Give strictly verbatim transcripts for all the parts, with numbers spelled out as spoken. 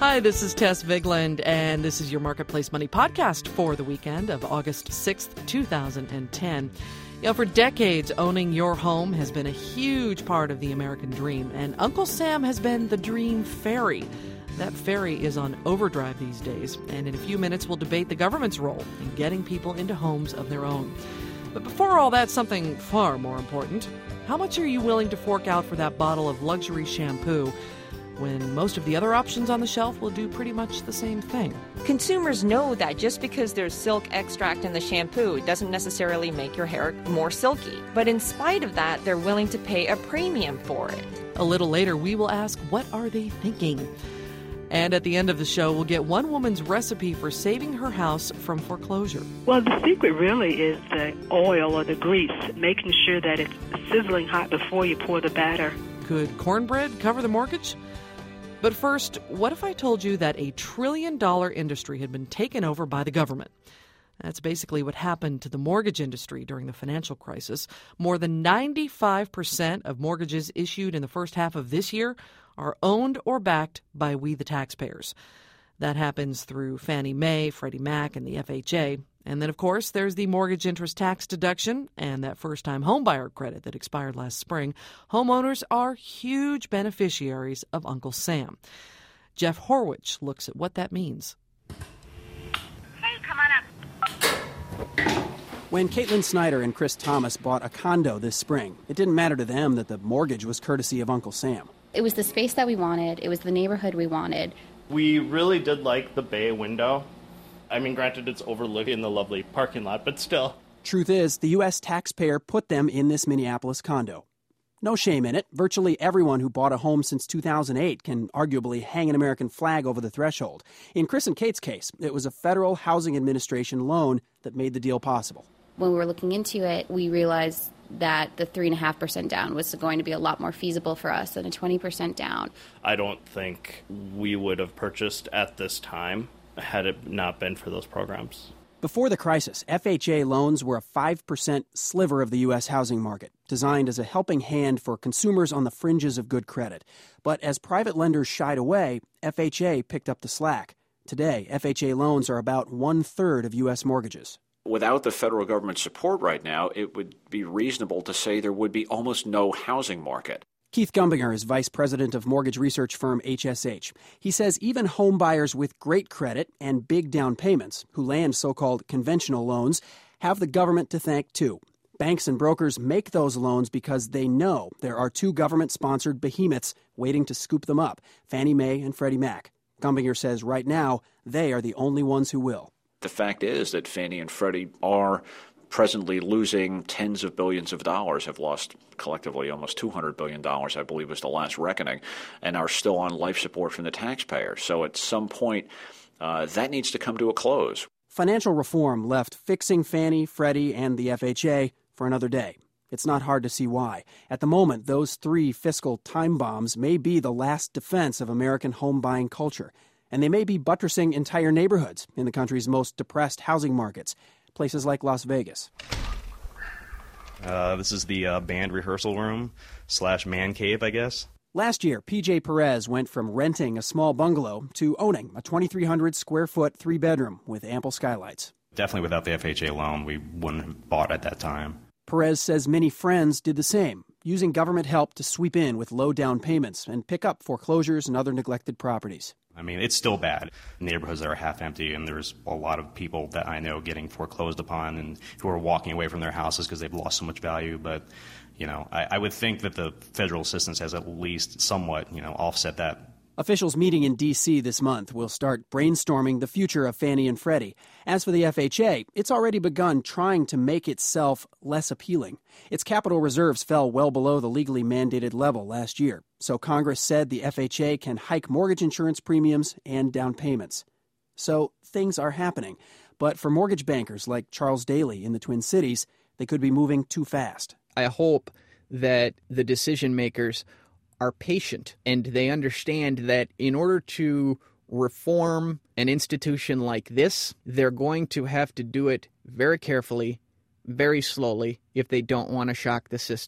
Hi, this is Tess Vigland, and this is your Marketplace Money podcast for the weekend of August sixth, two thousand ten. You know, for decades, owning your home has been a huge part of the American dream, and Uncle Sam has been the dream fairy. That fairy is on overdrive these days, and in a few minutes we'll debate the government's role in getting people into homes of their own. But before all that, something far more important. How much are you willing to fork out for that bottle of luxury shampoo when most of the other options on the shelf will do pretty much the same thing? Consumers know that just because there's silk extract in the shampoo doesn't necessarily make your hair more silky. But in spite of that, they're willing to pay a premium for it. A little later, we will ask, what are they thinking? And at the end of the show, we'll get one woman's recipe for saving her house from foreclosure. Well, the secret really is the oil or the grease, making sure that it's sizzling hot before you pour the batter. Could cornbread cover the mortgage? But first, what if I told you that a trillion dollar industry had been taken over by the government? That's basically what happened to the mortgage industry during the financial crisis. More than ninety-five percent of mortgages issued in the first half of this year are owned or backed by we the taxpayers. That happens through Fannie Mae, Freddie Mac, and the F H A. And then, of course, there's the mortgage interest tax deduction and that first-time homebuyer credit that expired last spring. Homeowners are huge beneficiaries of Uncle Sam. Jeff Horwich looks at what that means. Hey, come on up. When Caitlin Snyder and Chris Thomas bought a condo this spring, it didn't matter to them that the mortgage was courtesy of Uncle Sam. It was the space that we wanted. It was the neighborhood we wanted. We really did like the bay window. I mean, granted, it's overlooking the lovely parking lot, but still. Truth is, the U S taxpayer put them in this Minneapolis condo. No shame in it. Virtually everyone who bought a home since two thousand eight can arguably hang an American flag over the threshold. In Chris and Kate's case, it was a Federal Housing Administration loan that made the deal possible. When we were looking into it, we realized that the three point five percent down was going to be a lot more feasible for us than a twenty percent down. I don't think we would have purchased at this time had it not been for those programs. Before the crisis, F H A loans were a five percent sliver of the U S housing market, designed as a helping hand for consumers on the fringes of good credit. But as private lenders shied away, F H A picked up the slack. Today, F H A loans are about one-third of U S mortgages. Without the federal government support right now, it would be reasonable to say there would be almost no housing market. Keith Gumbinger is vice president of mortgage research firm H S H. He says even home buyers with great credit and big down payments, who land so-called conventional loans, have the government to thank too. Banks and brokers make those loans because they know there are two government-sponsored behemoths waiting to scoop them up, Fannie Mae and Freddie Mac. Gumbinger says right now they are the only ones who will. The fact is that Fannie and Freddie are presently losing tens of billions of dollars, have lost collectively almost two hundred billion dollars, I believe was the last reckoning, and are still on life support from the taxpayer. So at some point, uh, that needs to come to a close. Financial reform left fixing Fannie, Freddie, and the F H A for another day. It's not hard to see why. At the moment, those three fiscal time bombs may be the last defense of American home buying culture, and they may be buttressing entire neighborhoods in the country's most depressed housing markets. Places like Las Vegas. Uh, this is the uh, band rehearsal room slash man cave, I guess. Last year, P J Perez went from renting a small bungalow to owning a twenty-three hundred square foot three-bedroom with ample skylights. Definitely without the F H A loan, we wouldn't have bought at that time. Perez says many friends did the same, using government help to sweep in with low down payments and pick up foreclosures and other neglected properties. I mean, it's still bad. Neighborhoods that are half empty, and there's a lot of people that I know getting foreclosed upon and who are walking away from their houses because they've lost so much value. But, you know, I, I would think that the federal assistance has at least somewhat, you know, offset that. Officials meeting in D C this month will start brainstorming the future of Fannie and Freddie. As for the F H A, it's already begun trying to make itself less appealing. Its capital reserves fell well below the legally mandated level last year, so Congress said the F H A can hike mortgage insurance premiums and down payments. So things are happening, but for mortgage bankers like Charles Daly in the Twin Cities, they could be moving too fast. I hope that the decision makers are patient and they understand that in order to reform an institution like this, they're going to have to do it very carefully, very slowly, if they don't want to shock the system.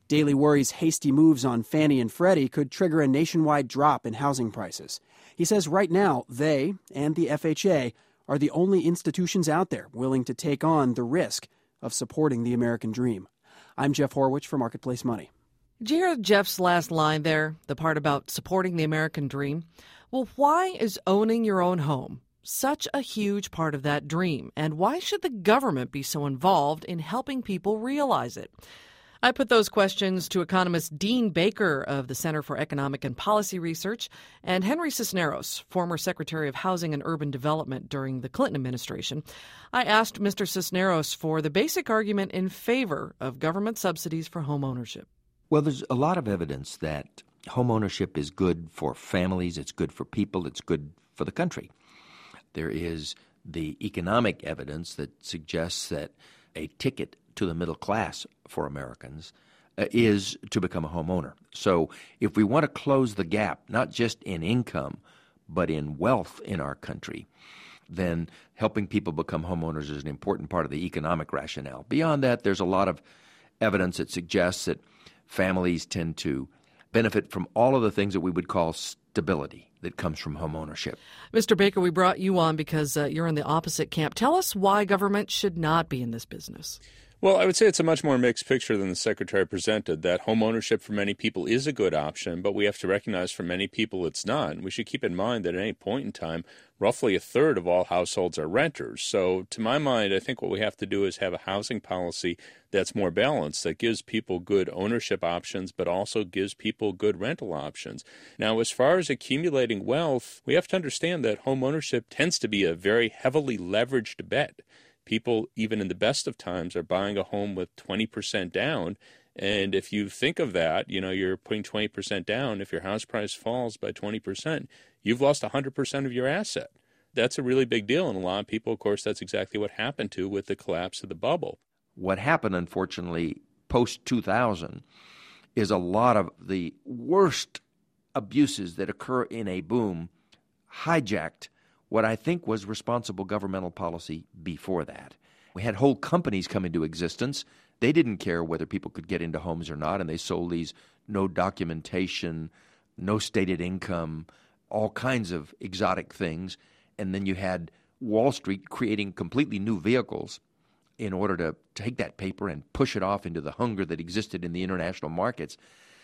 Daly worries hasty moves on Fannie and Freddie could trigger a nationwide drop in housing prices. He says right now they and the F H A are the only institutions out there willing to take on the risk of supporting the American dream. I'm Jeff Horwich for Marketplace Money. Did you hear Jeff's last line there, the part about supporting the American dream? Well, why is owning your own home such a huge part of that dream? And why should the government be so involved in helping people realize it? I put those questions to economist Dean Baker of the Center for Economic and Policy Research and Henry Cisneros, former Secretary of Housing and Urban Development during the Clinton administration. I asked Mister Cisneros for the basic argument in favor of government subsidies for home ownership. Well, there's a lot of evidence that home ownership is good for families, it's good for people, it's good for the country. There is the economic evidence that suggests that a ticket to the middle class for Americans uh, is to become a homeowner. So if we want to close the gap, not just in income, but in wealth in our country, then helping people become homeowners is an important part of the economic rationale. Beyond that, there's a lot of evidence that suggests that families tend to benefit from all of the things that we would call stability that comes from home ownership. Mister Baker, we brought you on because uh, you're in the opposite camp. Tell us why government should not be in this business. Well, I would say it's a much more mixed picture than the Secretary presented, that home ownership for many people is a good option, but we have to recognize for many people it's not. And we should keep in mind that at any point in time, roughly a third of all households are renters. So to my mind, I think what we have to do is have a housing policy that's more balanced, that gives people good ownership options, but also gives people good rental options. Now, as far as accumulating wealth, we have to understand that home ownership tends to be a very heavily leveraged bet. People, even in the best of times, are buying a home with twenty percent down. And if you think of that, you know, you're putting twenty percent down. If your house price falls by twenty percent, you've lost one hundred percent of your asset. That's a really big deal. And a lot of people, of course, that's exactly what happened to with the collapse of the bubble. What happened, unfortunately, post two thousand is a lot of the worst abuses that occur in a boom hijacked what I think was responsible governmental policy before that. We had whole companies come into existence. They didn't care whether people could get into homes or not, and they sold these no documentation, no stated income, all kinds of exotic things. And then you had Wall Street creating completely new vehicles in order to take that paper and push it off into the hunger that existed in the international markets.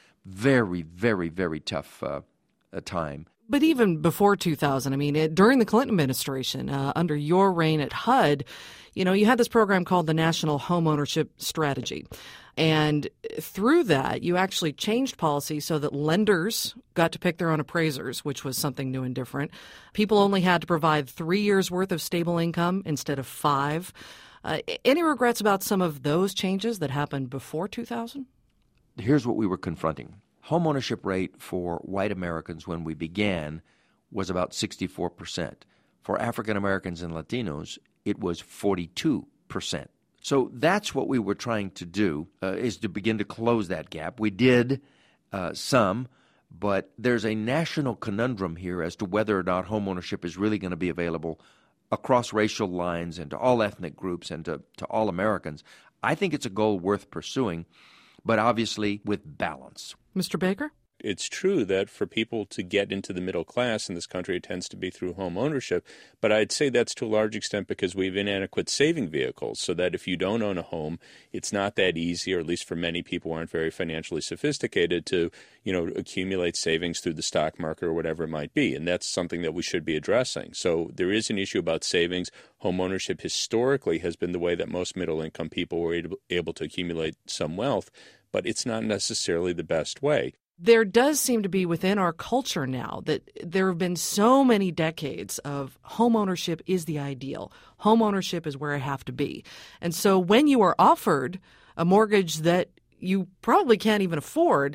Very, very, very tough uh, a time. But even before two thousand, I mean, it, during the Clinton administration, uh, under your reign at H U D, you know, you had this program called the National Homeownership Strategy. And through that, you actually changed policy so that lenders got to pick their own appraisers, which was something new and different. People only had to provide three years' worth of stable income instead of five. Uh, any regrets about some of those changes that happened before two thousand? Here's what we were confronting. Homeownership rate for white Americans when we began was about sixty-four percent. For African Americans and Latinos, it was forty-two percent. So that's what we were trying to do, uh, is to begin to close that gap. We did uh, some, but there's a national conundrum here as to whether or not homeownership is really going to be available across racial lines and to all ethnic groups and to, to all Americans. I think it's a goal worth pursuing, but obviously with balance. Mister Baker? It's true that for people to get into the middle class in this country, it tends to be through home ownership. But I'd say that's to a large extent because we have inadequate saving vehicles, so that if you don't own a home, it's not that easy, or at least for many people who aren't very financially sophisticated, to, you know, accumulate savings through the stock market or whatever it might be. And that's something that we should be addressing. So there is an issue about savings. Home ownership historically has been the way that most middle-income people were able to accumulate some wealth, but it's not necessarily the best way. There does seem to be within our culture now that there have been so many decades of home ownership is the ideal. Home ownership is where I have to be. And so when you are offered a mortgage that you probably can't even afford,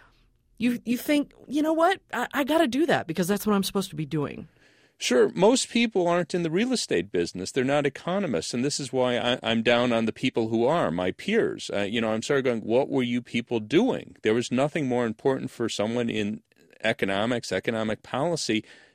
you you think, you know what, I, I got to do that because that's what I'm supposed to be doing. Sure. Most people aren't in the real estate business. They're not economists. And this is why I, I'm down on the people who are, my peers. Uh, you know, I'm sort of going, what were you people doing? There was nothing more important for someone in economics, economic policy,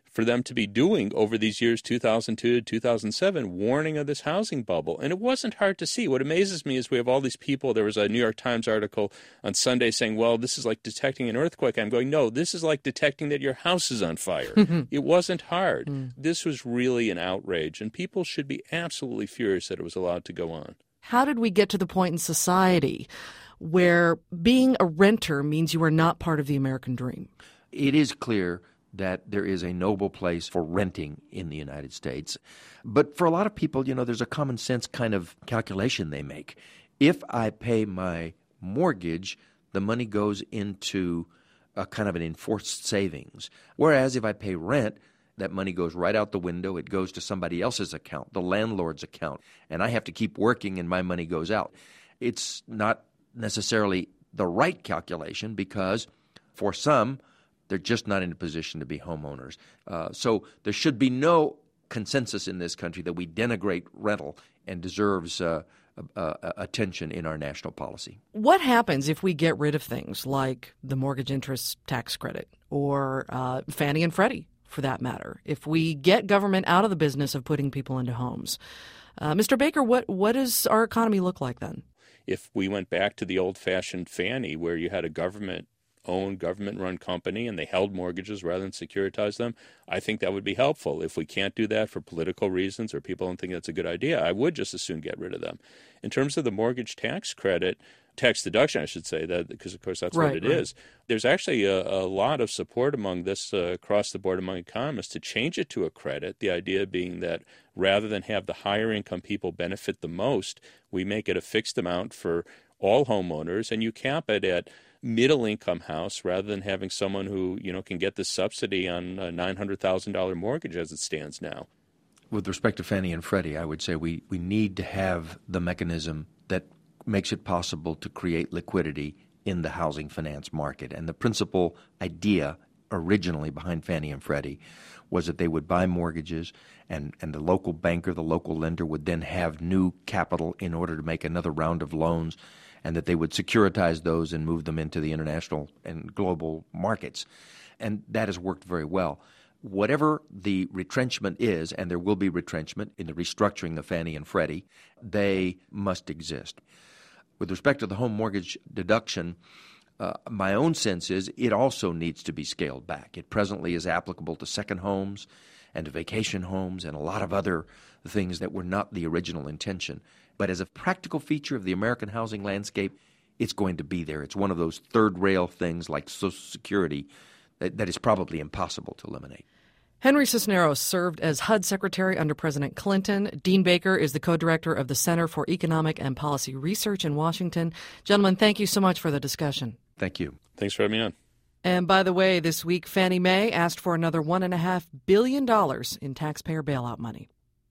for them to be doing over these years, two thousand two to two thousand seven, warning of this housing bubble. And it wasn't hard to see. What amazes me is we have all these people. There was a New York Times article on Sunday saying, well, this is like detecting an earthquake. I'm going, no, this is like detecting that your house is on fire. It wasn't hard. Mm. This was really an outrage, and people should be absolutely furious that it was allowed to go on. How did we get to the point in society where being a renter means you are not part of the American dream? It is clear that there is a noble place for renting in the United States. But for a lot of people, you know, there's a common sense kind of calculation they make. If I pay my mortgage, the money goes into a kind of an enforced savings. Whereas if I pay rent, that money goes right out the window. It goes to somebody else's account, the landlord's account, and I have to keep working and my money goes out. It's not necessarily the right calculation because for some, they're just not in a position to be homeowners. Uh, so there should be no consensus in this country that we denigrate rental and deserves uh, uh, attention in our national policy. What happens if we get rid of things like the mortgage interest tax credit or uh, Fannie and Freddie, for that matter? If we get government out of the business of putting people into homes, uh, Mister Baker, what what does our economy look like then? If we went back to the old-fashioned Fannie where you had a government owned, government-run company and they held mortgages rather than securitize them, I think that would be helpful. If we can't do that for political reasons or people don't think that's a good idea, I would just as soon get rid of them. In terms of the mortgage tax credit, tax deduction, I should say, that because, of course, that's right, what it right. is. There's actually a, a lot of support among this, uh, across the board among economists, to change it to a credit, the idea being that rather than have the higher income people benefit the most, we make it a fixed amount for all homeowners, and you cap it at middle-income house rather than having someone who, you know, can get the subsidy on a nine hundred thousand dollars mortgage as it stands now. With respect to Fannie and Freddie, I would say we, we need to have the mechanism that makes it possible to create liquidity in the housing finance market. And the principal idea originally behind Fannie and Freddie was that they would buy mortgages and, and the local banker, the local lender, would then have new capital in order to make another round of loans, and that they would securitize those and move them into the international and global markets. And that has worked very well. Whatever the retrenchment is, and there will be retrenchment in the restructuring of Fannie and Freddie, they must exist. With respect to the home mortgage deduction, uh, my own sense is it also needs to be scaled back. It presently is applicable to second homes and to vacation homes and a lot of other things that were not the original intention. But as a practical feature of the American housing landscape, it's going to be there. It's one of those third-rail things like Social Security that, that is probably impossible to eliminate. Henry Cisneros served as H U D Secretary under President Clinton. Dean Baker is the co-director of the Center for Economic and Policy Research in Washington. Gentlemen, thank you so much for the discussion. Thank you. Thanks for having me on. And by the way, this week, Fannie Mae asked for another one point five billion dollars in taxpayer bailout money.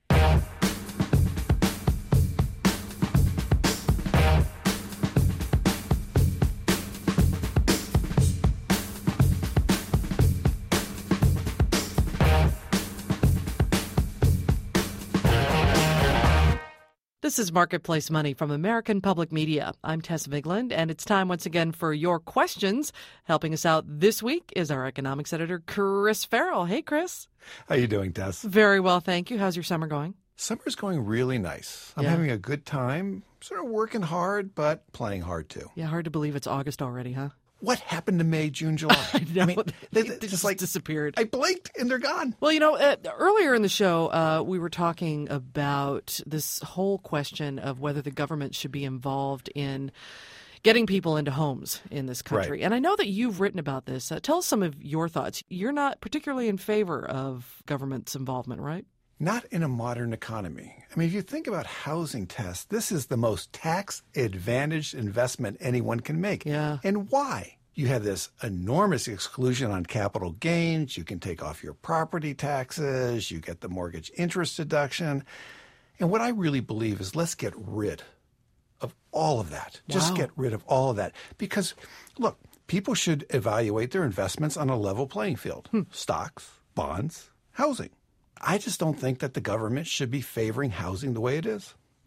This is Marketplace Money from American Public Media. I'm Tess Vigland, and it's time once again for your questions. Helping us out this week is our economics editor, Chris Farrell. Hey, Chris. How you doing, Tess? Very well, thank you. How's your summer going? Summer's going really nice. I'm yeah. having a good time, sort of working hard, but playing hard, too. Yeah, hard to believe it's August already, huh? What happened to May, June, July? I know. I mean, they, they, they just, just like disappeared. I blinked and they're gone. Well, you know, uh, earlier in the show, uh, we were talking about this whole question of whether the government should be involved in getting people into homes in this country. Right. And I know that you've written about this. Uh, tell us some of your thoughts. You're not particularly in favor of government's involvement, right? Not in a modern economy. I mean, if you think about housing tests, this is the most tax-advantaged investment anyone can make. Yeah. And why? You have this enormous exclusion on capital gains. You can take off your property taxes. You get the mortgage interest deduction. And what I really believe is let's get rid of all of that. Wow. Just get rid of all of that. Because, look, people should evaluate their investments on a level playing field. Hmm. Stocks, bonds, housing. I just don't think that the government should be favoring housing the way it is.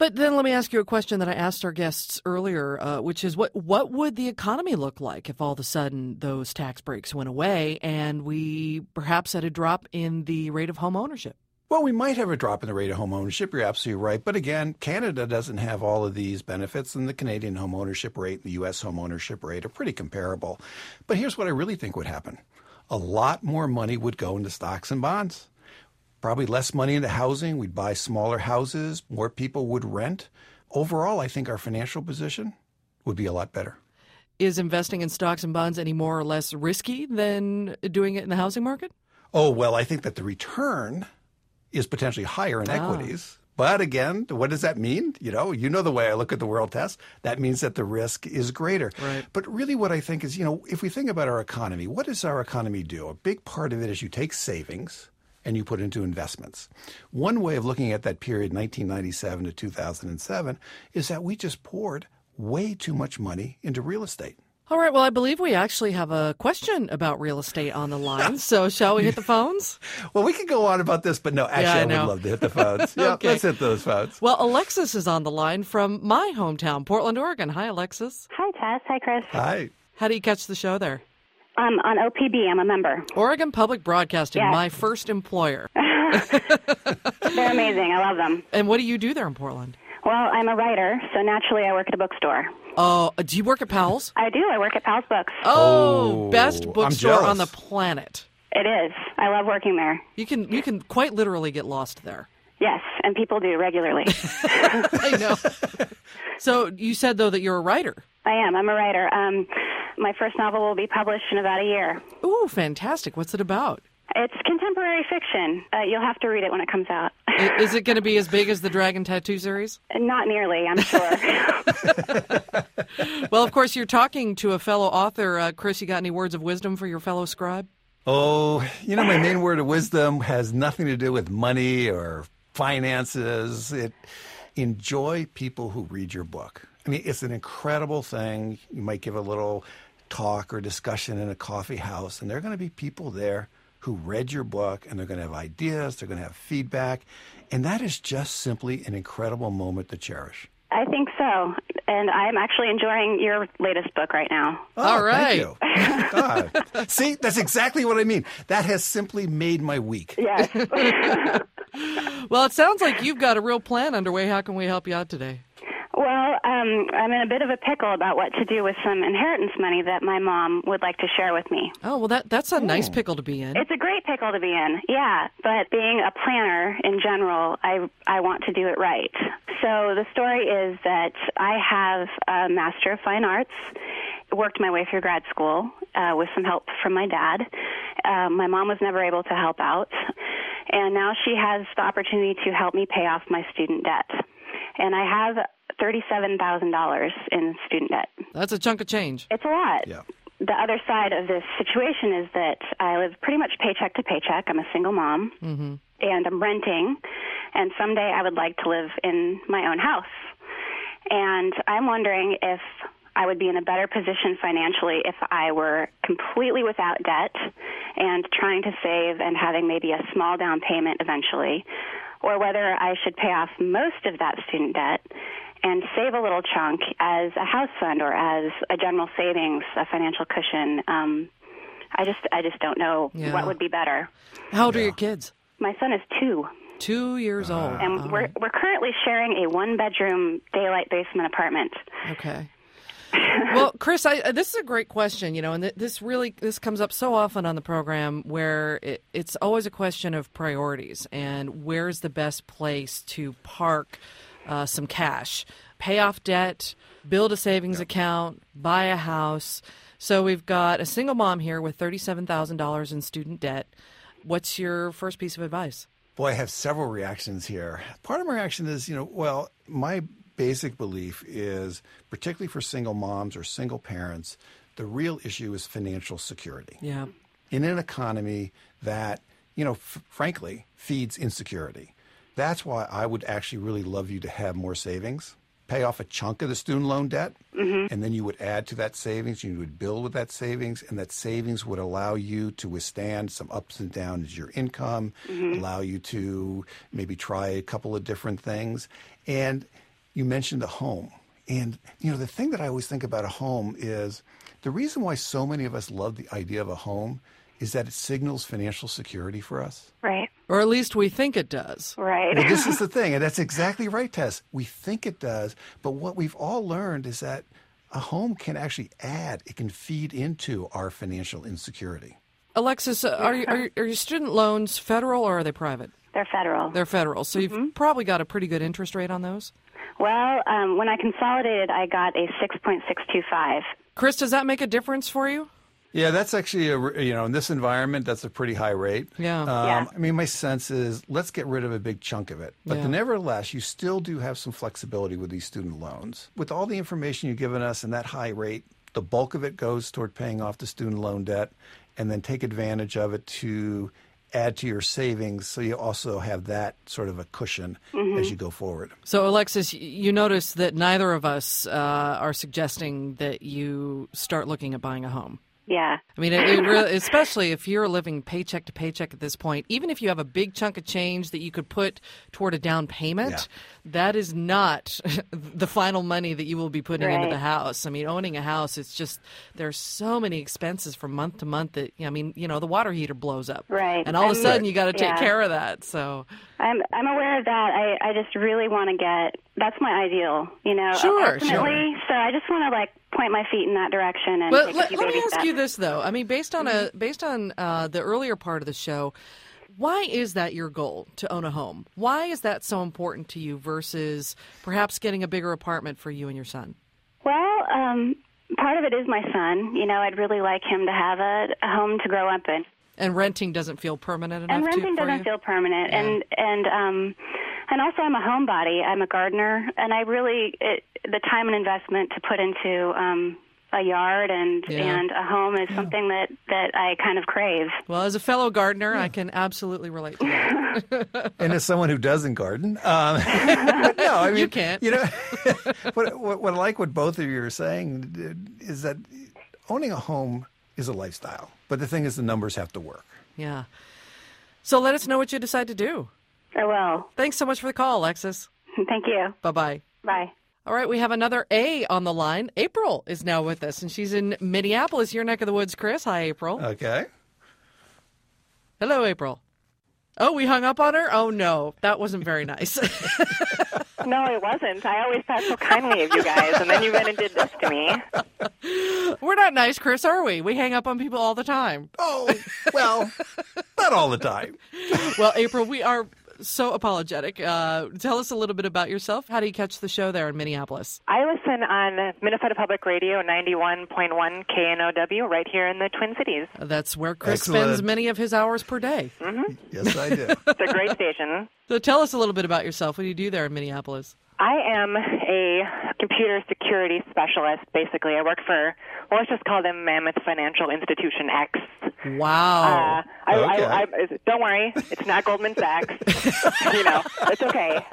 But then let me ask you a question that I asked our guests earlier, uh, which is what what would the economy look like if all of a sudden those tax breaks went away and we perhaps had a drop in the rate of home ownership? Well, we might have a drop in the rate of home ownership. You're absolutely right. But again, Canada doesn't have all of these benefits, and the Canadian home ownership rate and the U S home ownership rate are pretty comparable. But here's what I really think would happen. A lot more money would go into stocks and bonds. Probably less money into housing. We'd buy smaller houses. More people would rent. Overall, I think our financial position would be a lot better. Is investing in stocks and bonds any more or less risky than doing it in the housing market? Oh, well, I think that the return is potentially higher in ah. equities. But again, what does that mean? You know, you know the way I look at the world test. That means that the risk is greater. Right. But really what I think is, you know, if we think about our economy, what does our economy do? A big part of it is you take savings and you put into investments. One way of looking at that period, nineteen ninety-seven to two thousand seven, is that we just poured way too much money into real estate. All right. Well, I believe we actually have a question about real estate on the line. So shall we hit the phones? Well, we could go on about this, but no, actually, yeah, I, I know. would love to hit the phones. Yeah, okay. Let's hit those phones. Well, Alexis is on the line from my hometown, Portland, Oregon. Hi, Alexis. Hi, Tess. Hi, Chris. Hi. How do you catch the show there? Um, on O P B. I'm a member. Oregon Public Broadcasting, yes. my first employer. They're amazing. I love them. And what do you do there in Portland? Well, I'm a writer, so naturally I work at a bookstore. Oh, uh, do you work at Powell's? I do. I work at Powell's Books. Oh, Oh, best I'm bookstore jealous. on the planet. It is. I love working there. You can you can quite literally get lost there. Yes, and people do regularly. I know. So you said, though, that you're a writer. I am. I'm a writer. Um, my first novel will be published in about a year. Ooh, fantastic. What's it about? It's contemporary fiction. Uh, you'll have to read it when it comes out. Is it going to be as big as the Dragon Tattoo series? Not nearly, I'm sure. Well, of course, you're talking to a fellow author. Uh, Chris, you got any words of wisdom for your fellow scribe? Oh, you know, my main word of wisdom has nothing to do with money or finances. It enjoy people who read your book. I mean, it's an incredible thing. You might give a little talk or discussion in a coffee house, and there are going to be people there who read your book, and they're going to have ideas, they're going to have feedback, and that is just simply an incredible moment to cherish. I think so, and I'm actually enjoying your latest book right now. Oh, All right. Thank you. God. See, that's exactly what I mean. That has simply made my week. Yes. Well, it sounds like you've got a real plan underway. How can we help you out today? Well, um, I'm in a bit of a pickle about what to do with some inheritance money that my mom would like to share with me. Oh, well, that that's a nice pickle to be in. It's a great pickle to be in, yeah. But being a planner in general, I, I want to do it right. So the story is that I have a Master of Fine Arts, worked my way through grad school uh, with some help from my dad. Uh, my mom was never able to help out, and now she has the opportunity to help me pay off my student debt. And I have thirty-seven thousand dollars in student debt. That's a chunk of change. It's a lot. Yeah. The other side of this situation is that I live pretty much paycheck to paycheck. I'm a single mom, Mm-hmm. and I'm renting, and someday I would like to live in my own house. And I'm wondering if I would be in a better position financially if I were completely without debt and trying to save and having maybe a small down payment eventually, or whether I should pay off most of that student debt and save a little chunk as a house fund or as a general savings, a financial cushion. Um, I just I just don't know Yeah. what would be better. How old are your kids? My son is two. Two years old. And All we're right. we're currently sharing a one-bedroom daylight basement apartment. Okay. Well, Chris, I, this is a great question, you know, and th- this really this comes up so often on the program where it, it's always a question of priorities and where's the best place to park uh, some cash, pay off debt, build a savings yep. account, buy a house. So we've got a single mom here with thirty-seven thousand dollars in student debt. What's your first piece of advice? Boy, I have several reactions here. Part of my reaction is, you know, well, my basic belief is, particularly for single moms or single parents, the real issue is financial security. Yeah. In an economy that, you know, f- frankly, feeds insecurity. That's why I would actually really love you to have more savings, pay off a chunk of the student loan debt, mm-hmm. and then you would add to that savings, you would build with that savings, and that savings would allow you to withstand some ups and downs in your income, mm-hmm. allow you to maybe try a couple of different things. And you mentioned a home. And, you know, the thing that I always think about a home is the reason why so many of us love the idea of a home is that it signals financial security for us. Right. Or at least we think it does. Right. Well, this is the thing, and that's exactly right, Tess. We think it does, but what we've all learned is that a home can actually add, it can feed into our financial insecurity. Alexis, uh, are, you, are, are your student loans federal or are they private? They're federal. They're federal. So Mm-hmm. you've probably got a pretty good interest rate on those? Well, um, when I consolidated, I got a six point six two five. Chris, does that make a difference for you? Yeah, that's actually, a, you know, in this environment, that's a pretty high rate. Yeah. Um, Yeah. I mean, my sense is let's get rid of a big chunk of it. But Yeah. nevertheless, you still do have some flexibility with these student loans. With all the information you've given us and that high rate, the bulk of it goes toward paying off the student loan debt and then take advantage of it to add to your savings so you also have that sort of a cushion Mhm. as you go forward. So, Alexis, you notice that neither of us uh, are suggesting that you start looking at buying a home. Yeah. I mean, it, it really, especially if you're living paycheck to paycheck at this point, even if you have a big chunk of change that you could put toward a down payment, Yeah. that is not the final money that you will be putting into Right. the house. I mean, owning a house, it's just, there's so many expenses from month to month that, I mean, you know, the water heater blows up. Right. And all of a And- sudden you got to take yeah. care of that. So, I'm I'm aware of that. I, I just really want to get, that's my ideal, you know, Sure, ultimately. So I just want to, like, point my feet in that direction and But take let, a few let me baby ask steps. you this, though. I mean, based on a based on uh, the earlier part of the show, why is that your goal, to own a home? Why is that so important to you versus perhaps getting a bigger apartment for you and your son? Well, um, part of it is my son. You know, I'd really like him to have a, a home to grow up in. And renting doesn't feel permanent enough And renting to, for doesn't you? feel permanent. Yeah. And and um, and also I'm a homebody. I'm a gardener, and I really it, the time and investment to put into um, a yard and Yeah. and a home is something that that I kind of crave. Well, as a fellow gardener, I can absolutely relate to that. And as someone who doesn't garden, um, but no, I mean, You can't. You know, what, what, what I like what both of you are saying is that owning a home is a lifestyle, but the thing is, the numbers have to work. Yeah. So let us know what you decide to do. I will. Thanks so much for the call, Alexis. Thank you. Bye-bye. Bye. All right, we have another A on the line. April is now with us, and she's in Minneapolis, your neck of the woods, Chris. Hi, April. Okay. Hello, April. Oh, we hung up on her? Oh, no. That wasn't very nice. No, it wasn't. I always thought so kindly of you guys, and then you went and did this to me. We're not nice, Chris, are we? We hang up on people all the time. Oh, well, not all the time. Well, April, we are so apologetic. Uh, tell us a little bit about yourself. How do you catch the show there in Minneapolis? I listen on Minnesota Public Radio ninety-one point one K N O W right here in the Twin Cities. That's where Chris Excellent. spends many of his hours per day. Mm-hmm. Yes, I do. It's a great station. So tell us a little bit about yourself. What do you do there in Minneapolis? I am a computer security specialist, basically. I work for, well, let's just call them Mammoth Financial Institution X. Wow. Uh, I, Okay. I, I, don't worry, it's not Goldman Sachs. You know, it's okay.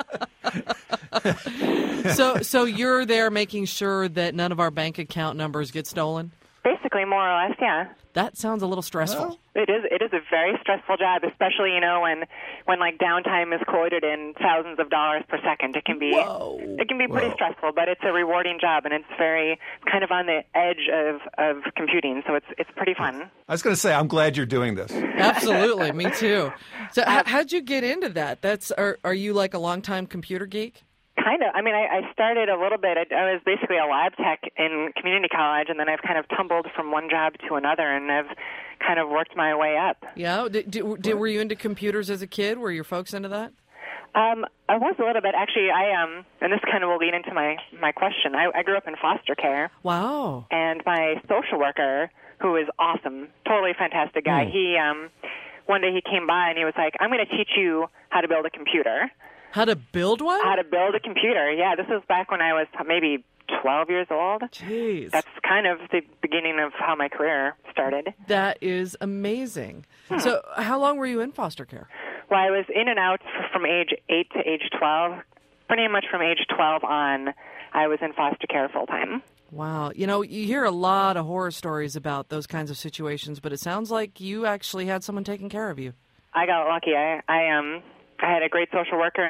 so, so you're there making sure that none of our bank account numbers get stolen? Basically, more or less, yeah. That sounds a little stressful. It is. It is a very stressful job, especially you know when when like downtime is quoted in thousands of dollars per second. It can be Whoa. it can be pretty Whoa. stressful, but it's a rewarding job, and it's very kind of on the edge of, of computing. So it's it's pretty fun. I was going to say, I'm glad you're doing this. Absolutely, me too. So, h- how'd you get into that? That's are, are you like a longtime computer geek? Kind of. I mean, I, I started a little bit. I, I was basically a lab tech in community college, and then I've kind of tumbled from one job to another, and I've kind of worked my way up. Yeah. Did, did, did, were you into computers as a kid? Were your folks into that? Um, I was a little bit. Actually, I um, and this kind of will lead into my, my question. I, I grew up in foster care. Wow. And my social worker, who is awesome, totally fantastic guy, Mm. he um, one day he came by and he was like, I'm going to teach you how to build a computer. How to build one? How to build a computer. Yeah, this was back when I was maybe twelve years old. Jeez. That's kind of the beginning of how my career started. That is amazing. So how long were you in foster care? Well, I was in and out f- from age eight to age twelve. Pretty much from age twelve on, I was in foster care full time. Wow. You know, you hear a lot of horror stories about those kinds of situations, but it sounds like you actually had someone taking care of you. I got lucky. I, I um I had a great social worker.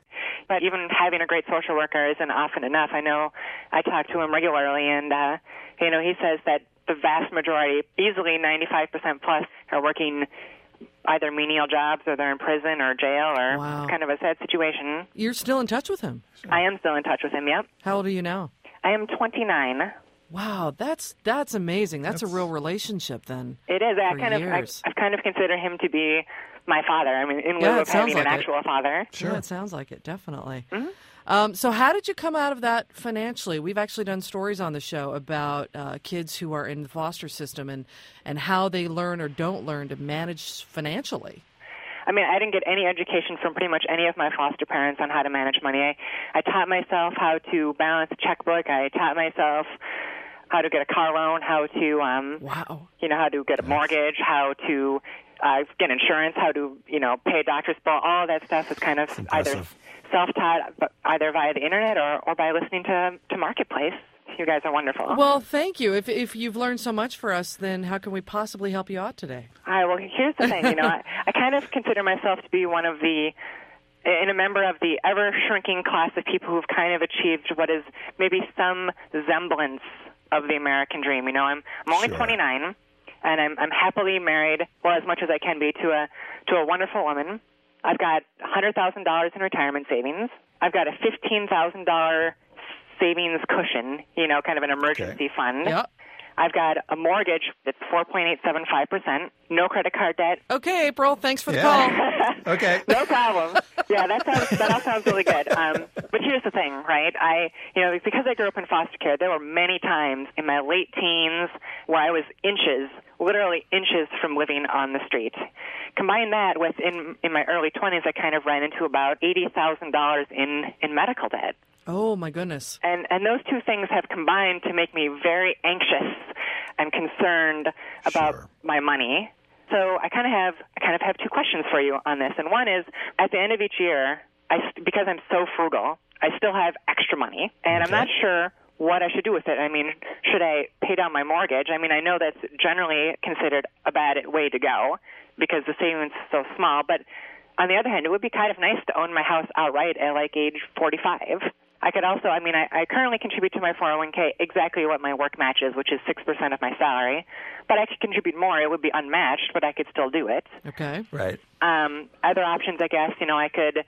but even having a great social worker isn't often enough. I know I talk to him regularly, and, uh, you know, he says that the vast majority, easily ninety-five percent plus, are working either menial jobs or they're in prison or jail or Wow. kind of a sad situation. You're still in touch with him? I am still in touch with him, yep. How old are you now? I am twenty-nine. Wow, that's that's amazing. That's, that's a real relationship then. It is. I for kind of, I, years. I've kind of considered him to be my father. I mean, in lieu Yeah, it of sounds having like an it. actual father. Yeah, it sounds like it, definitely. Mm-hmm. Um, so how did you come out of that financially? We've actually done stories on the show about uh, kids who are in the foster system and, and how they learn or don't learn to manage financially. I mean, I didn't get any education from pretty much any of my foster parents on how to manage money. I, I taught myself how to balance a checkbook. I taught myself how to get a car loan, how to, um, wow. you know, how to get a mortgage, how to uh, get insurance, how to, you know, pay a doctor's bill. All of that stuff is kind of either self-taught, but either via the internet or, or by listening to, to Marketplace. You guys are wonderful. Well, thank you. If if you've learned so much for us, then how can we possibly help you out today? All right, well, here's the thing. You know, I, I kind of consider myself to be one of the, in a member of the ever-shrinking class of people who've kind of achieved what is maybe some semblance of the American dream. You know, I'm I'm only Sure. twenty-nine, and I'm I'm happily married, well, as much as I can be, to a to a wonderful woman. I've got one hundred thousand dollars in retirement savings. I've got a fifteen thousand dollars savings cushion, you know, kind of an emergency Okay. fund. Yep. I've got a mortgage that's four point eight seven five percent, no credit card debt. Okay, April, thanks for the Yeah. call. Okay. No problem. Yeah, that sounds that all sounds really good. Um, but here's the thing, right? I, you know, because I grew up in foster care, there were many times in my late teens where I was inches, literally inches from living on the street. Combine that with in in my early twenties, I kind of ran into about eighty thousand dollars in in medical debt. Oh, my goodness. And and those two things have combined to make me very anxious and concerned about my money. So I kind of have I kind of have two questions for you on this. And one is, at the end of each year, I st- because I'm so frugal, I still have extra money, and I'm not sure what I should do with it. I mean, should I pay down my mortgage? I mean, I know that's generally considered a bad way to go because the savings is so small. But on the other hand, it would be kind of nice to own my house outright at like age forty-five. I could also, I mean, I, I currently contribute to my four oh one k exactly what my work matches, which is six percent of my salary. But I could contribute more. It would be unmatched, but I could still do it. Okay. Right. Um, other options, I guess, you know, I could,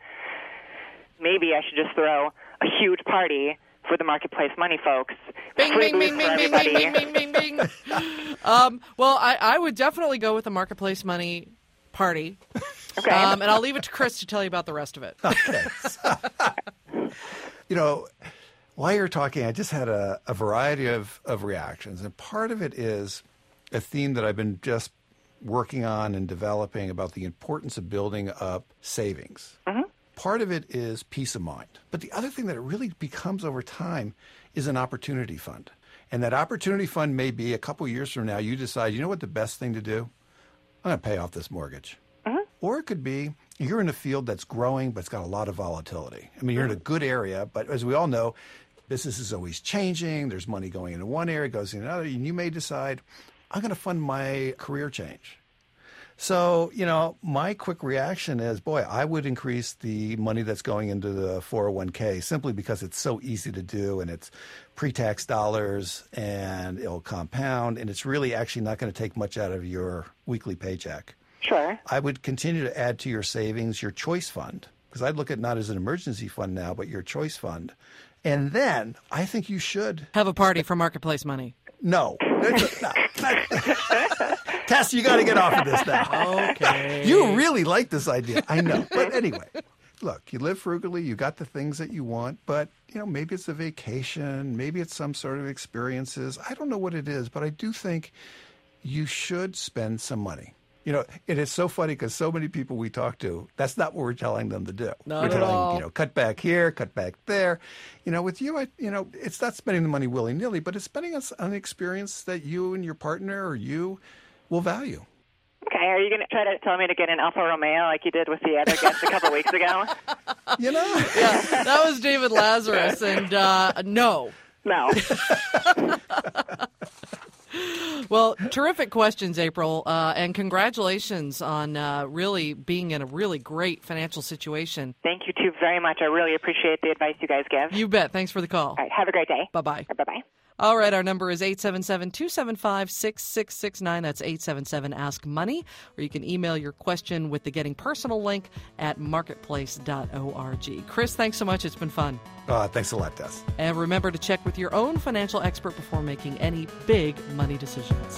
maybe I should just throw a huge party for the Marketplace money folks. Bing, Free bing, booze bing, for bing, bing, everybody. bing, bing, bing, bing. um, well, I, I would definitely go with the Marketplace money party. Okay. Um, and I'll leave it to Chris to tell you about the rest of it. Okay. You know, while you're talking, I just had a, a variety of, of reactions. And part of it is a theme that I've been just working on and developing about the importance of building up savings. Mm-hmm. Part of it is peace of mind. But the other thing that it really becomes over time is an opportunity fund. And that opportunity fund may be a couple years from now, you decide, you know what the best thing to do? I'm going to pay off this mortgage. Mm-hmm. Or it could be you're in a field that's growing, but it's got a lot of volatility. I mean, you're in a good area, but as we all know, business is always changing. There's money going into one area, goes into another, and you may decide, I'm going to fund my career change. So, you know, my quick reaction is, boy, I would increase the money that's going into the four oh one k simply because it's so easy to do and it's pre-tax dollars and it'll compound and it's really actually not going to take much out of your weekly paycheck. Sure. I would continue to add to your savings your choice fund, because I'd look at it not as an emergency fund now, but your choice fund. And then I think you should have a party for Marketplace money. No. no, no. Tess, you got to get off of this now. Okay. You really like this idea. I know. But anyway, look, you live frugally. You got the things that you want, but, you know, maybe it's a vacation. Maybe it's some sort of experiences. I don't know what it is, but I do think you should spend some money. You know, it is so funny because so many people we talk to, that's not what we're telling them to do. Not we're at telling all. them, you know, cut back here, cut back there. You know, with you, I, you know, it's not spending the money willy-nilly, but it's spending on an experience that you and your partner or you will value. Okay, are you going to try to tell me to get an Alfa Romeo like you did with the other guest a couple of weeks ago? You know? Yeah, that was David Lazarus, and uh, no. No. Well, terrific questions, April, uh, and congratulations on uh, really being in a really great financial situation. Thank you, too, very much. I really appreciate the advice you guys give. You bet. Thanks for the call. All right. Have a great day. Bye-bye. Bye-bye. All right, our number is eight seven seven, two seven five, six six six nine. That's eight seven seven, ask money. Or you can email your question with the Getting Personal link at marketplace dot org. Chris, thanks so much. It's been fun. Uh, thanks a lot, Des. And remember to check with your own financial expert before making any big money decisions.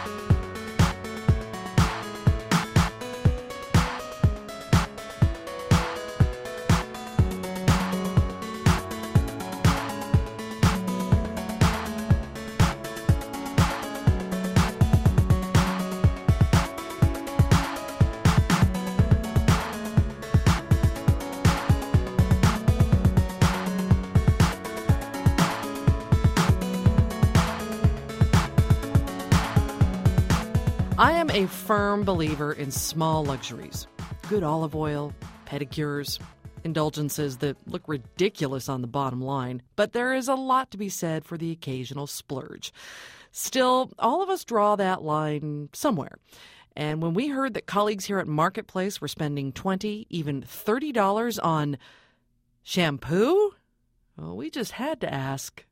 I am a firm believer in small luxuries. Good olive oil, pedicures, indulgences that look ridiculous on the bottom line, but there is a lot to be said for the occasional splurge. Still, all of us draw that line somewhere. And when we heard that colleagues here at Marketplace were spending twenty dollars, even thirty dollars on shampoo, well, we just had to ask.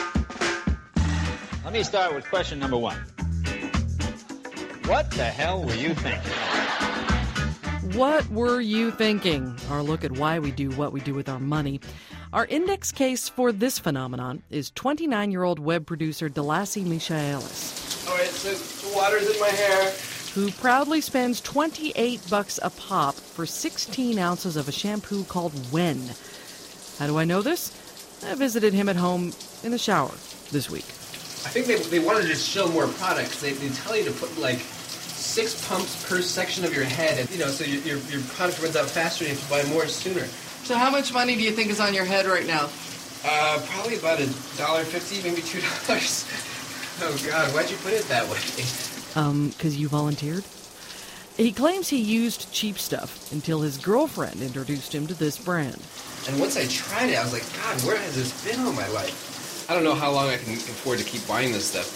Let me start with question number one. What the hell were you thinking? What were you thinking? Our look at why we do what we do with our money. Our index case for this phenomenon is twenty-nine-year-old web producer Delassie Michaelis. All right, so the water's in my hair. Who proudly spends twenty-eight bucks a pop for sixteen ounces of a shampoo called Wen. How do I know this? I visited him at home in the shower this week. I think they, they wanted to just show more products. They, they tell you to put like six pumps per section of your head, and you know, so your, your your product runs out faster and you have to buy more sooner. So how much money do you think is on your head right now? Uh, probably about a dollar fifty, maybe two dollars. Oh God, why'd you put it that way? Um, because you volunteered? He claims he used cheap stuff until his girlfriend introduced him to this brand. And once I tried it, I was like, God, where has this been all my life? I don't know how long I can afford to keep buying this stuff,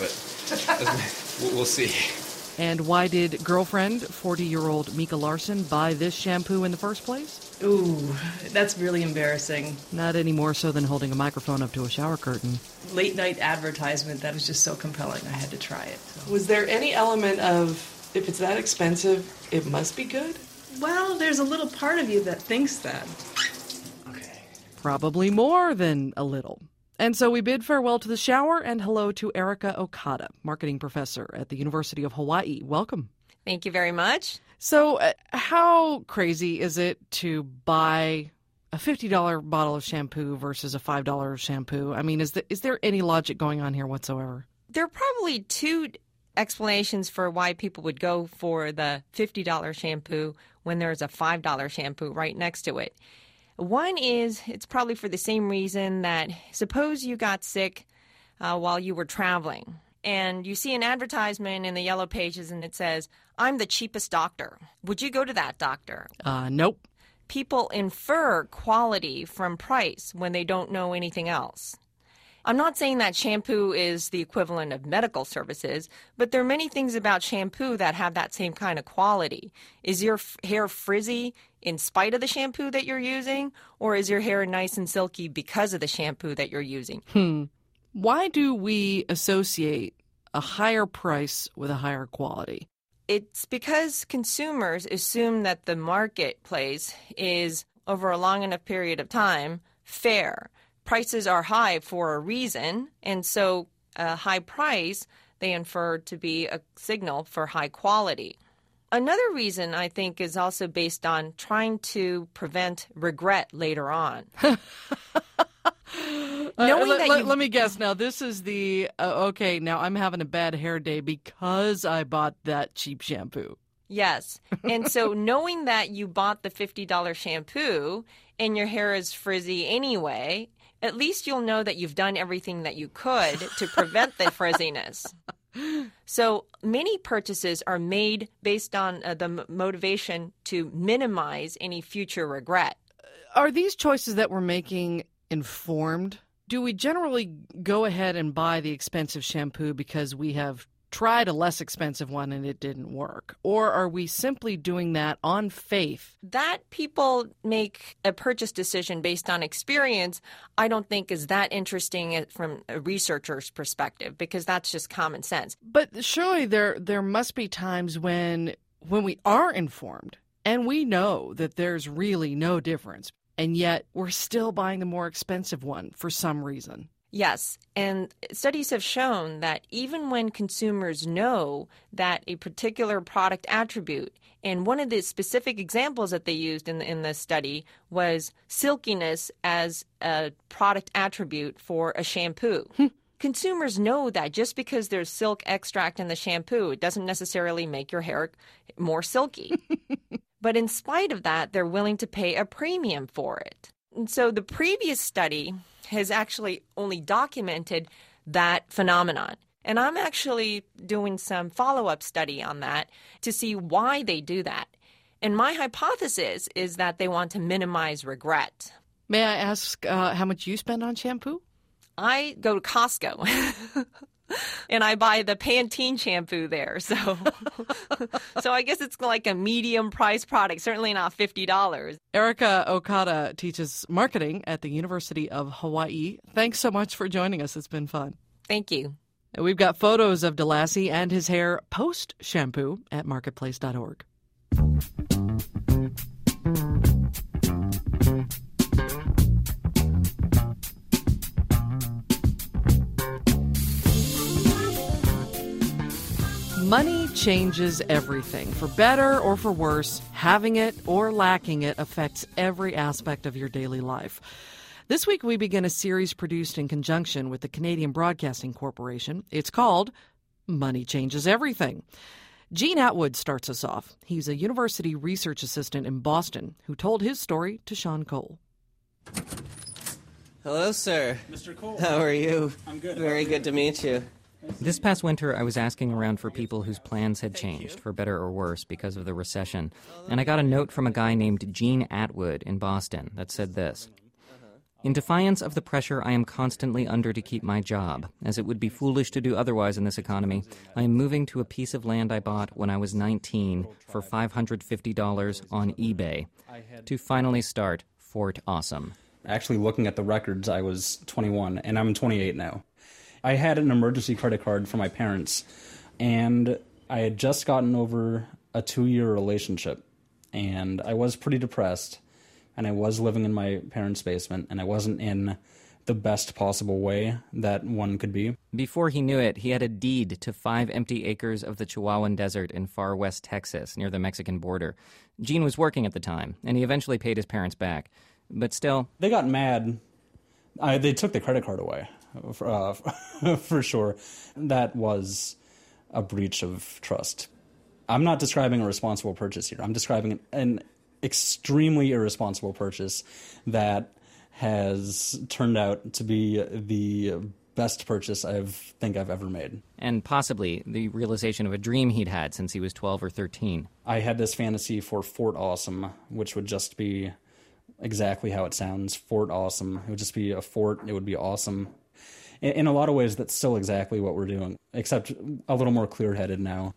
but we'll see. And why did girlfriend, forty-year-old Mika Larson, buy this shampoo in the first place? Ooh, that's really embarrassing. Not any more so than holding a microphone up to a shower curtain. Late night advertisement, that was just so compelling, I had to try it. So. Was there any element of, if it's that expensive, it must be good? Well, there's a little part of you that thinks that. Okay. Probably more than a little. And so we bid farewell to the shower and hello to Erica Okada, marketing professor at the University of Hawaii. Welcome. Thank you very much. So uh, how crazy is it to buy a fifty dollars bottle of shampoo versus a five dollars shampoo? I mean, is, the, is there any logic going on here whatsoever? There are probably two explanations for why people would go for the fifty dollars shampoo when there's a five dollars shampoo right next to it. One is it's probably for the same reason that suppose you got sick uh, while you were traveling and you see an advertisement in the yellow pages and it says, I'm the cheapest doctor. Would you go to that doctor? Uh, nope. People infer quality from price when they don't know anything else. I'm not saying that shampoo is the equivalent of medical services, but there are many things about shampoo that have that same kind of quality. Is your f- hair frizzy in spite of the shampoo that you're using, or is your hair nice and silky because of the shampoo that you're using? Hmm. Why do we associate a higher price with a higher quality? It's because consumers assume that the marketplace is, over a long enough period of time, fair. Prices are high for a reason, and so a high price they infer to be a signal for high quality. Another reason, I think, is also based on trying to prevent regret later on. uh, Knowing let, that let, you... let me guess now. This is the, uh, okay, now I'm having a bad hair day because I bought that cheap shampoo. Yes. And so knowing that you bought the fifty dollars shampoo and your hair is frizzy anyway, at least you'll know that you've done everything that you could to prevent the frizziness. So many purchases are made based on uh, the m- motivation to minimize any future regret. Are these choices that we're making informed? Do we generally go ahead and buy the expensive shampoo because we have tried a less expensive one and it didn't work? Or are we simply doing that on faith? That people make a purchase decision based on experience, I don't think is that interesting from a researcher's perspective, because that's just common sense. But surely there there must be times when when we are informed and we know that there's really no difference, and yet we're still buying the more expensive one for some reason. Yes, and studies have shown that even when consumers know that a particular product attribute, and one of the specific examples that they used in the, in the study was silkiness as a product attribute for a shampoo. Consumers know that just because there's silk extract in the shampoo, it doesn't necessarily make your hair more silky. But in spite of that, they're willing to pay a premium for it. And so the previous study has actually only documented that phenomenon. And I'm actually doing some follow-up study on that to see why they do that. And my hypothesis is that they want to minimize regret. May I ask uh, how much you spend on shampoo? I go to Costco. And I buy the Pantene shampoo there. So so I guess it's like a medium price product, certainly not fifty dollars. Erica Okada teaches marketing at the University of Hawaii. Thanks so much for joining us. It's been fun. Thank you. We've got photos of DeLassy and his hair post-shampoo at marketplace dot org. Money changes everything. For better or for worse, having it or lacking it affects every aspect of your daily life. This week we begin a series produced in conjunction with the Canadian Broadcasting Corporation. It's called Money Changes Everything. Gene Atwood starts us off. He's a university research assistant in Boston who told his story to Sean Cole. Hello, sir. Mister Cole. How are you? I'm good. Very good to meet you. This past winter, I was asking around for people whose plans had changed, for better or worse, because of the recession. And I got a note from a guy named Gene Atwood in Boston that said this: "In defiance of the pressure I am constantly under to keep my job, as it would be foolish to do otherwise in this economy, I am moving to a piece of land I bought when I was nineteen for five hundred fifty dollars on eBay to finally start Fort Awesome." Actually, looking at the records, I was twenty-one, and I'm twenty-eight now. I had an emergency credit card from my parents, and I had just gotten over a two-year relationship, and I was pretty depressed, and I was living in my parents' basement, and I wasn't in the best possible way that one could be. Before he knew it, he had a deed to five empty acres of the Chihuahuan Desert in far west Texas, near the Mexican border. Gene was working at the time, and he eventually paid his parents back. But still... They got mad. I, they took the credit card away. Uh, for sure. That was a breach of trust. I'm not describing a responsible purchase here. I'm describing an, an extremely irresponsible purchase that has turned out to be the best purchase I think I've ever made. And possibly the realization of a dream he'd had since he was twelve or thirteen. I had this fantasy for Fort Awesome, which would just be exactly how it sounds, Fort Awesome. It would just be a fort. It would be awesome. In a lot of ways, that's still exactly what we're doing, except a little more clear-headed now.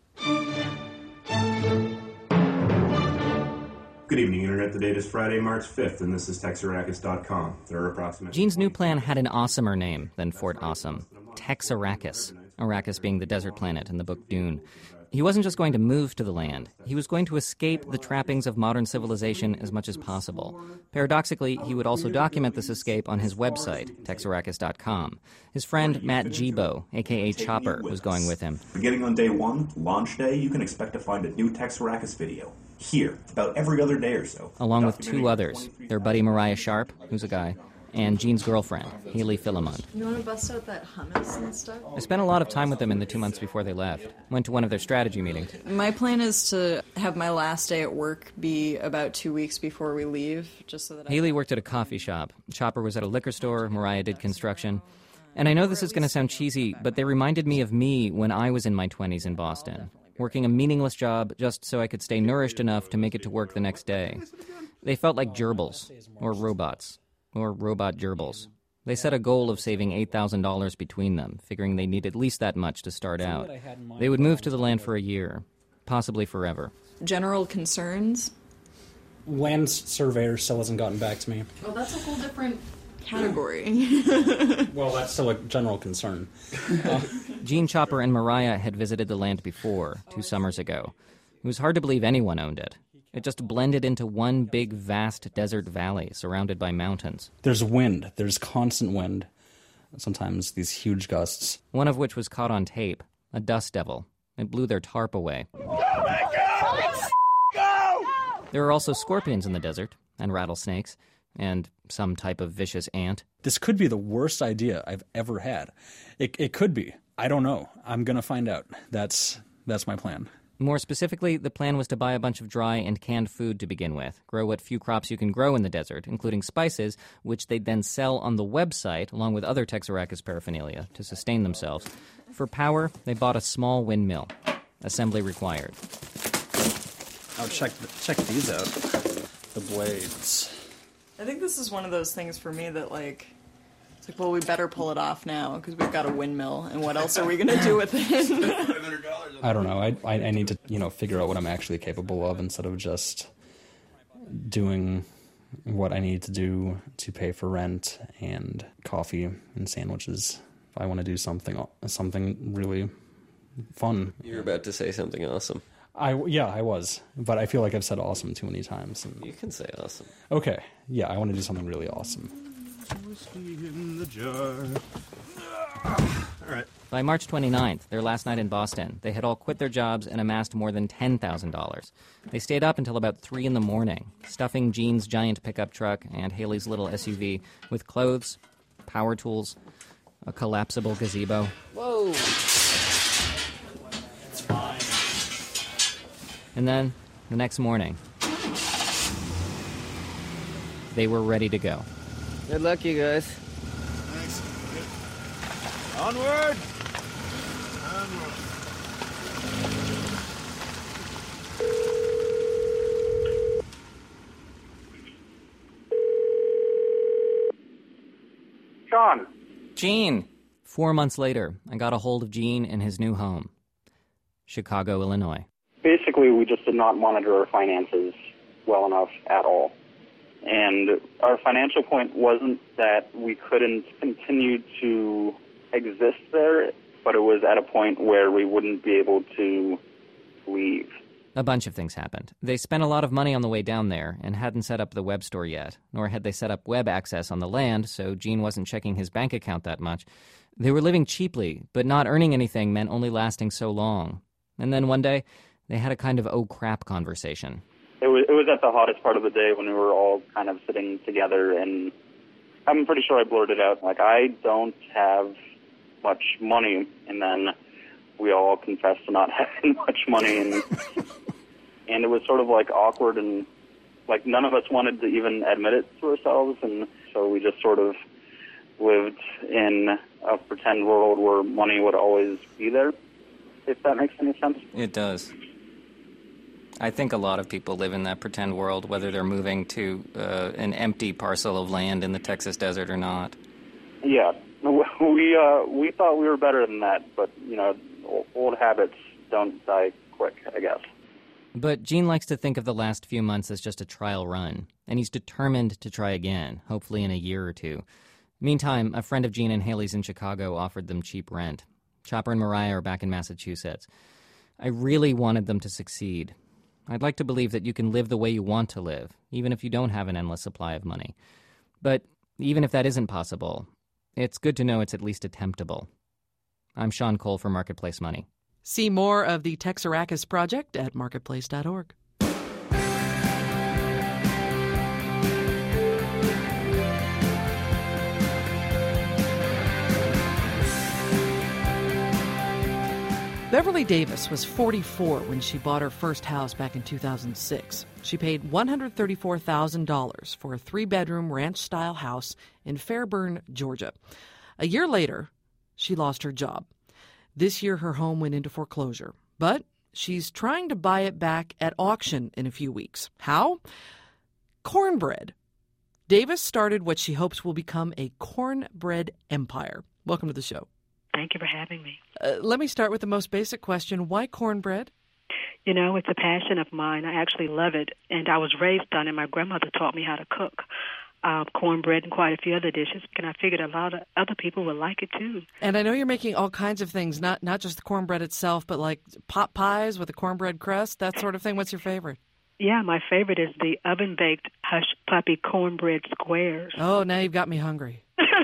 Good evening, Internet. The date is Friday, March fifth, and this is Texarkana dot com. There are approximately... Gene's new plan had an awesomer name than Fort Awesome. Texarkana. Arrakis being the desert planet in the book Dune. He wasn't just going to move to the land. He was going to escape the trappings of modern civilization as much as possible. Paradoxically, he would also document this escape on his website, Texarkana dot com. His friend Matt Gibo, a k a. Chopper, was going with him. Beginning on day one, launch day, you can expect to find a new Texarkana video. Here, about every other day or so. Along with two others, their buddy Mariah Sharp, who's a guy, and Gene's girlfriend, Haley Philemon. You want to bust out that hummus and stuff? I spent a lot of time with them in the two months before they left. Went to one of their strategy meetings. My plan is to have my last day at work be about two weeks before we leave, just so that I... Haley worked at a coffee shop. Chopper was at a liquor store. Mariah did construction. And I know this is going to sound cheesy, but they reminded me of me when I was in my twenties in Boston, working a meaningless job just so I could stay nourished enough to make it to work the next day. They felt like gerbils, or robots. Or robot gerbils. They set a goal of saving eight thousand dollars between them, figuring they need at least that much to start out. They would move to the land for a year, possibly forever. General concerns? Land surveyor still hasn't gotten back to me. Well, that's a whole different category. Well, that's still a general concern. Uh, Gene, Chopper, and Mariah had visited the land before, two summers ago. It was hard to believe anyone owned it. It just blended into one big, vast desert valley surrounded by mountains. There's wind. There's constant wind. Sometimes these huge gusts. One of which was caught on tape, a dust devil. It blew their tarp away. There are also scorpions in the desert, and rattlesnakes, and some type of vicious ant. This could be the worst idea I've ever had. It, it could be. I don't know. I'm going to find out. That's that's my plan. More specifically, the plan was to buy a bunch of dry and canned food to begin with, grow what few crops you can grow in the desert, including spices, which they'd then sell on the website, along with other Texarkana paraphernalia, to sustain themselves. For power, they bought a small windmill. Assembly required. Oh, check, check these out. The blades. I think this is one of those things for me that, like, it's like, well, we better pull it off now because we've got a windmill, and what else are we going to do with it? I don't know. I, I I need to, you know, figure out what I'm actually capable of instead of just doing what I need to do to pay for rent and coffee and sandwiches. If I want to do something something really fun. You're about to say something awesome. I, yeah, I was. But I feel like I've said awesome too many times. And... You can say awesome. Okay. Yeah, I want to do something really awesome. Whiskey in the jar. All right. By March twenty-ninth, their last night in Boston, they had all quit their jobs and amassed more than ten thousand dollars. They stayed up until about three in the morning, stuffing Gene's giant pickup truck and Haley's little S U V with clothes, power tools, a collapsible gazebo. Whoa! It's fine. And then, the next morning, they were ready to go. Good luck, you guys. Thanks. Onward! Onward. Sean. Gene! Four months later, I got a hold of Gene in his new home, Chicago, Illinois. Basically, we just did not monitor our finances well enough at all. And our financial point wasn't that we couldn't continue to exist there, but it was at a point where we wouldn't be able to leave. A bunch of things happened. They spent a lot of money on the way down there and hadn't set up the web store yet, nor had they set up web access on the land, so Gene wasn't checking his bank account that much. They were living cheaply, but not earning anything meant only lasting so long. And then one day, they had a kind of oh crap conversation. It was, it was at the hottest part of the day when we were all kind of sitting together, and I'm pretty sure I blurted out, like, I don't have much money, and then we all confessed to not having much money, and and it was sort of like awkward, and like none of us wanted to even admit it to ourselves, and so we just sort of lived in a pretend world where money would always be there, if that makes any sense. It does. I think a lot of people live in that pretend world, whether they're moving to uh, an empty parcel of land in the Texas desert or not. Yeah, we uh, we thought we were better than that, but, you know, old habits don't die quick, I guess. But Gene likes to think of the last few months as just a trial run, and he's determined to try again, hopefully in a year or two. Meantime, a friend of Gene and Haley's in Chicago offered them cheap rent. Chopper and Mariah are back in Massachusetts. I really wanted them to succeed. I'd like to believe that you can live the way you want to live, even if you don't have an endless supply of money. But even if that isn't possible, it's good to know it's at least attemptable. I'm Sean Cole for Marketplace Money. See more of the Texarkana Project at marketplace dot org. Beverly Davis was forty-four when she bought her first house back in two thousand six. She paid one hundred thirty-four thousand dollars for a three-bedroom ranch-style house in Fairburn, Georgia. A year later, she lost her job. This year, her home went into foreclosure, but she's trying to buy it back at auction in a few weeks. How? Cornbread. Davis started what she hopes will become a cornbread empire. Welcome to the show. Thank you for having me. Uh, let me start with the most basic question. Why cornbread? You know, it's a passion of mine. I actually love it, and I was raised on it. My grandmother taught me how to cook uh, cornbread and quite a few other dishes, and I figured a lot of other people would like it too. And I know you're making all kinds of things, not not just the cornbread itself, but like pot pies with a cornbread crust, that sort of thing. What's your favorite? Yeah, my favorite is the oven-baked Hush Puppy cornbread squares. Oh, now you've got me hungry.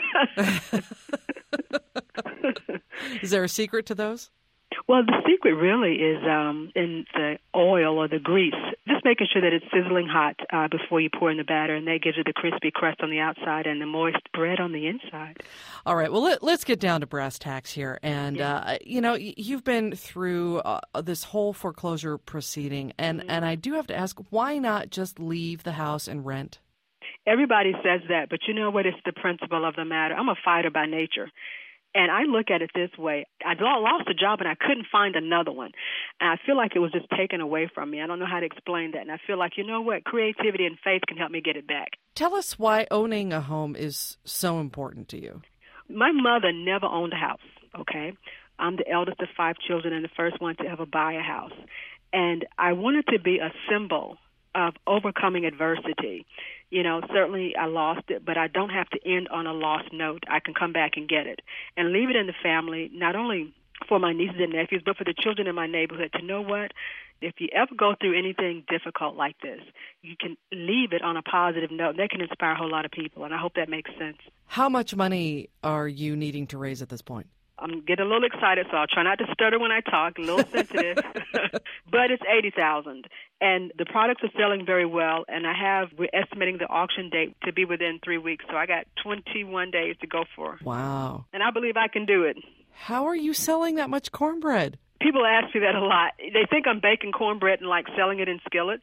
Is there a secret to those? Well, the secret really is um, in the oil or the grease. Just making sure that it's sizzling hot uh, before you pour in the batter, and that gives it the crispy crust on the outside and the moist bread on the inside. All right, well, let, let's get down to brass tacks here. And, yeah. uh, you know, you've been through uh, this whole foreclosure proceeding, and, mm-hmm. and I do have to ask, why not just leave the house and rent? Everybody says that, but you know what? It's the principle of the matter. I'm a fighter by nature. And I look at it this way. I lost a job and I couldn't find another one. And I feel like it was just taken away from me. I don't know how to explain that. And I feel like, you know what, creativity and faith can help me get it back. Tell us why owning a home is so important to you. My mother never owned a house, okay? I'm the eldest of five children and the first one to ever buy a house. And I wanted to be a symbol of overcoming adversity. You know, certainly I lost it, but I don't have to end on a lost note. I can come back and get it and leave it in the family, not only for my nieces and nephews, but for the children in my neighborhood to know what, if you ever go through anything difficult like this, you can leave it on a positive note. That can inspire a whole lot of people, and I hope that makes sense. How much money are you needing to raise at this point? I'm getting a little excited, so I'll try not to stutter when I talk, a little sensitive. But it's eighty thousand dollars. And the products are selling very well, and I have, we're estimating the auction date to be within three weeks, so I got twenty-one days to go for. Wow. And I believe I can do it. How are you selling that much cornbread? People ask me that a lot. They think I'm baking cornbread and, like, selling it in skillets,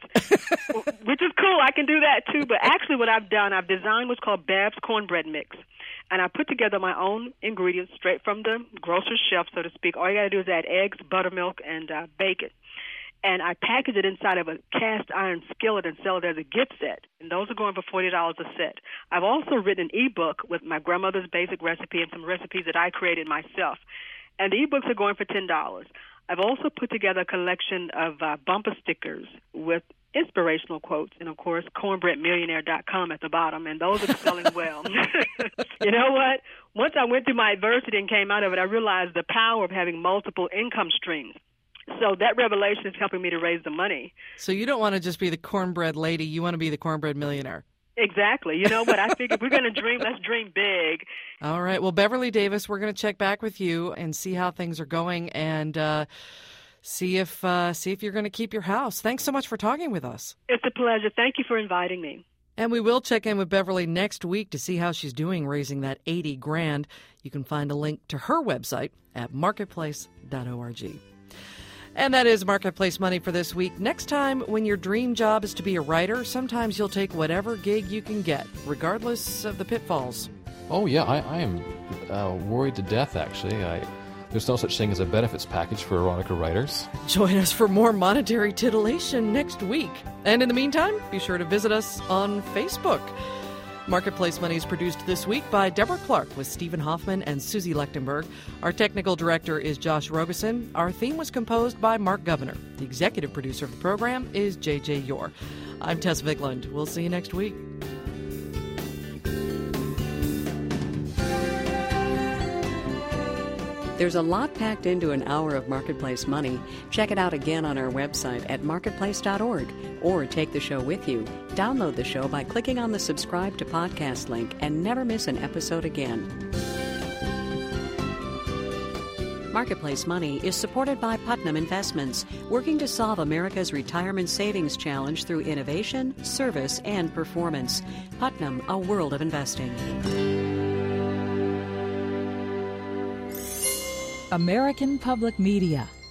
which is cool. I can do that, too. But actually what I've done, I've designed what's called Bab's Cornbread Mix. And I put together my own ingredients straight from the grocer's shelf, so to speak. All you got to do is add eggs, buttermilk, and uh, bacon. And I package it inside of a cast iron skillet and sell it as a gift set. And those are going for forty dollars a set. I've also written an e-book with my grandmother's basic recipe and some recipes that I created myself. And the e-books are going for ten dollars. I've also put together a collection of uh, bumper stickers with inspirational quotes, and, of course, cornbread millionaire dot com at the bottom, and those are selling well. You know what? Once I went through my adversity and came out of it, I realized the power of having multiple income streams. So that revelation is helping me to raise the money. So you don't want to just be the cornbread lady. You want to be the cornbread millionaire. Exactly. You know what? I figured we're going to dream. Let's dream big. All right. Well, Beverly Davis, we're going to check back with you and see how things are going and uh, see if uh, see if you're going to keep your house. Thanks so much for talking with us. It's a pleasure. Thank you for inviting me. And we will check in with Beverly next week to see how she's doing raising that eighty grand. You can find a link to her website at marketplace dot org. And that is Marketplace Money for this week. Next time, when your dream job is to be a writer, sometimes you'll take whatever gig you can get, regardless of the pitfalls. Oh, yeah, I, I am uh, worried to death, actually. I, there's no such thing as a benefits package for erotica writers. Join us for more monetary titillation next week. And in the meantime, be sure to visit us on Facebook. Marketplace Money is produced this week by Deborah Clark with Stephen Hoffman and Susie Lechtenberg. Our technical director is Josh Robeson. Our theme was composed by Mark Governor. The executive producer of the program is J J Yore. I'm Tess Vigland. We'll see you next week. There's a lot packed into an hour of Marketplace Money. Check it out again on our website at marketplace dot org or take the show with you. Download the show by clicking on the subscribe to podcast link and never miss an episode again. Marketplace Money is supported by Putnam Investments, working to solve America's retirement savings challenge through innovation, service, and performance. Putnam, a world of investing. American Public Media